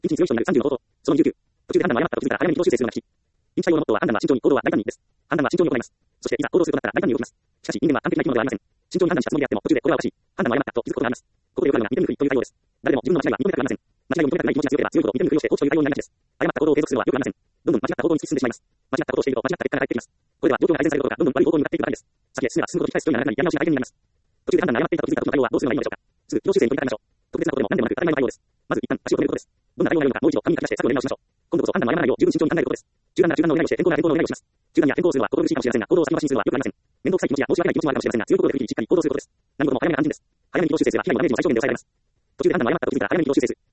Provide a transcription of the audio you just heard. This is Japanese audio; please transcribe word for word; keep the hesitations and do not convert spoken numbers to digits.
ピンチに強い人になるさんじゅうの方法。そのにじゅうきゅう。途中で判断が誤ったと気づいたら早めに軌道修正するような機器。ピンチ対応のモットーは判断は慎重に、行動は大胆にです。判断は慎重に行います。そしていざ行動するとなったら大胆に動きます。しかし人間は完璧な生き物ではありません。慎重に判断したつもりであっても途中でこれはおかしい。判断は誤ったと気づくことがあります。ここでよくあるのが認めにくいという対応です。誰でも自分の間違いは認めたくありません。間違いを認めたくない気持ちが強ければ強いほど認めにくいをして放置という対応になりがちです。誤った行動を継続するのはよくありません。どんどん間違った行動に突き進んでしまいます。間違ったことをしていると間違った結果が返ってきます。これでは状況が改善されることがどんどん悪い方向に向かっていくばかりです。先へ進めば進むほど引き返す人にならないやり直しが大変になります。途中で判断が誤っていたと気づいた時の対応はどうすればいいのでしょうか。すぐ軌道修正に取り掛かりましょう。特別なことでも何でもなく当たり前の対応です。まず一旦足を止めることです。どんな対応が良いのかもう一度紙に書き出して策を練り直しましょう。今度こそ判断が誤らないよう十分慎重に考えることです。柔軟な柔軟のお願いをして、健康な健康のお願いをします。柔軟や健康をするのは心苦しいかもしれませんが、行動を先延ばしにするのはよくありません。面倒くさい気持ちや申し訳ない気持ちもあるかもしれませんが、強い心で振り切りしっかり行動することです。何事も早めが肝心です。早めに軌道修正すれば被害もダメージも最小限で抑えられます。途中で判断が誤ったと気づいたら早めに軌道修正する。